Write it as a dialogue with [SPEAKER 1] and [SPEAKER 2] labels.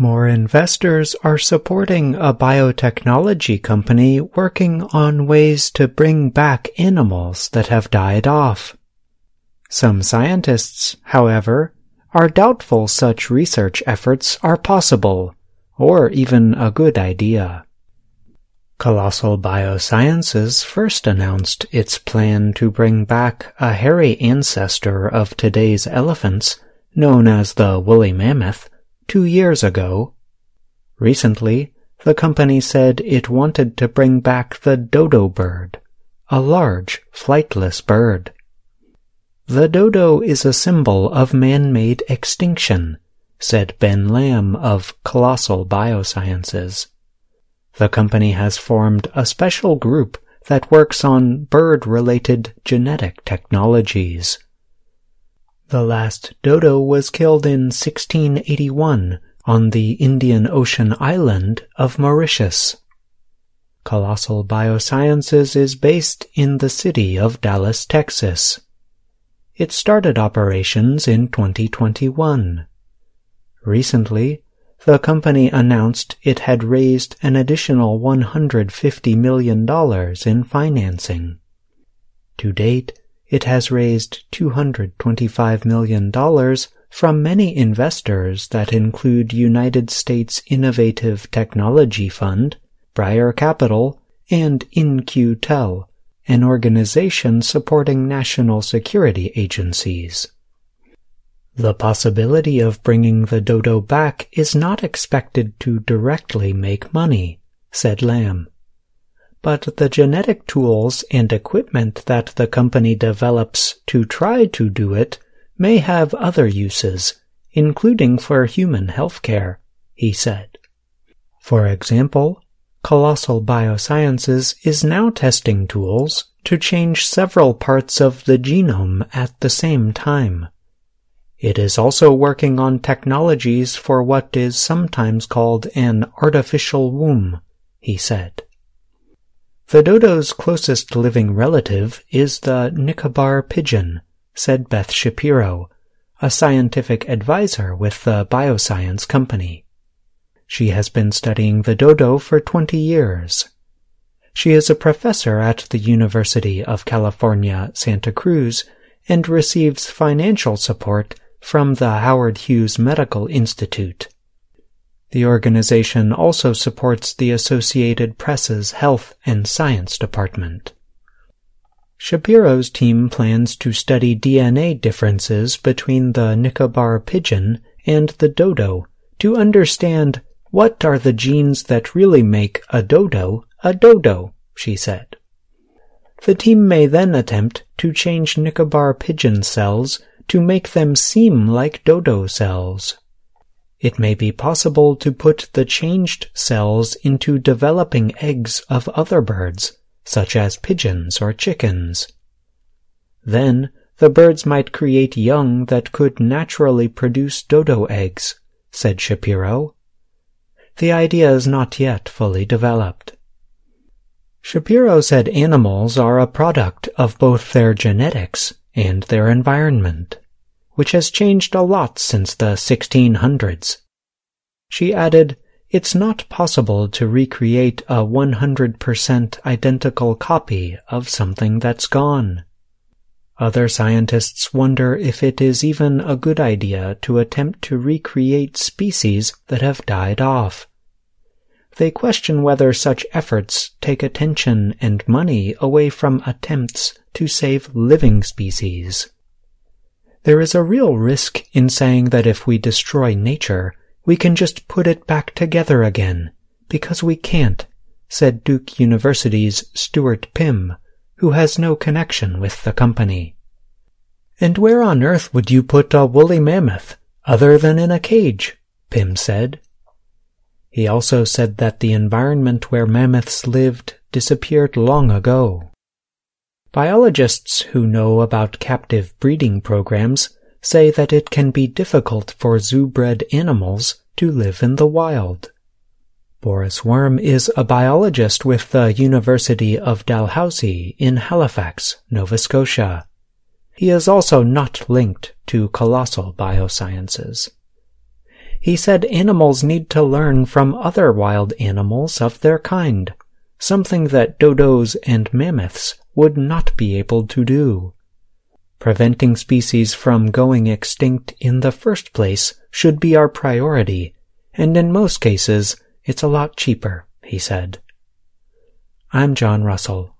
[SPEAKER 1] More investors are supporting a biotechnology company working on ways to bring back animals that have died off. Some scientists, however, are doubtful such research efforts are possible, or even a good idea. Colossal Biosciences first announced its plan to bring back a hairy ancestor of today's elephants, known as the woolly mammoth, 2 years ago. Recently, the company said it wanted to bring back the dodo bird, a large, flightless bird. The dodo is a symbol of man-made extinction, said Ben Lamb of Colossal Biosciences. The company has formed a special group that works on bird-related genetic technologies. The last dodo was killed in 1681 on the Indian Ocean island of Mauritius. Colossal Biosciences is based in the city of Dallas, Texas. It started operations in 2021. Recently, the company announced it had raised an additional $150 million in financing. To date, it has raised $225 million from many investors that include United States Innovative Technology Fund, Briar Capital, and In-Q-Tel, an organization supporting national security agencies. The possibility of bringing the dodo back is not expected to directly make money, said Lamb. But the genetic tools and equipment that the company develops to try to do it may have other uses, including for human healthcare, he said. For example, Colossal Biosciences is now testing tools to change several parts of the genome at the same time. It is also working on technologies for what is sometimes called an artificial womb, he said. The dodo's closest living relative is the Nicobar pigeon, said Beth Shapiro, a scientific advisor with the bioscience company. She has been studying the dodo for 20 years. She is a professor at the University of California, Santa Cruz, and receives financial support from the Howard Hughes Medical Institute. The organization also supports the Associated Press's Health and Science Department. Shapiro's team plans to study DNA differences between the Nicobar pigeon and the dodo to understand what are the genes that really make a dodo, she said. The team may then attempt to change Nicobar pigeon cells to make them seem like dodo cells. It may be possible to put the changed cells into developing eggs of other birds, such as pigeons or chickens. Then, the birds might create young that could naturally produce dodo eggs, said Shapiro. The idea is not yet fully developed. Shapiro said animals are a product of both their genetics and their environment, which has changed a lot since the 1600s. She added, "It's not possible to recreate a 100% identical copy of something that's gone." Other scientists wonder if it is even a good idea to attempt to recreate species that have died off. They question whether such efforts take attention and money away from attempts to save living species. There is a real risk in saying that if we destroy nature, we can just put it back together again, because we can't, said Duke University's Stuart Pym, who has no connection with the company. And where on earth would you put a woolly mammoth, other than in a cage? Pym said. He also said that the environment where mammoths lived disappeared long ago. Biologists who know about captive breeding programs say that it can be difficult for zoo-bred animals to live in the wild. Boris Worm is a biologist with the University of Dalhousie in Halifax, Nova Scotia. He is also not linked to Colossal Biosciences. He said animals need to learn from other wild animals of their kind, something that dodos and mammoths would not be able to do. Preventing species from going extinct in the first place should be our priority, and in most cases, it's a lot cheaper, he said. I'm John Russell.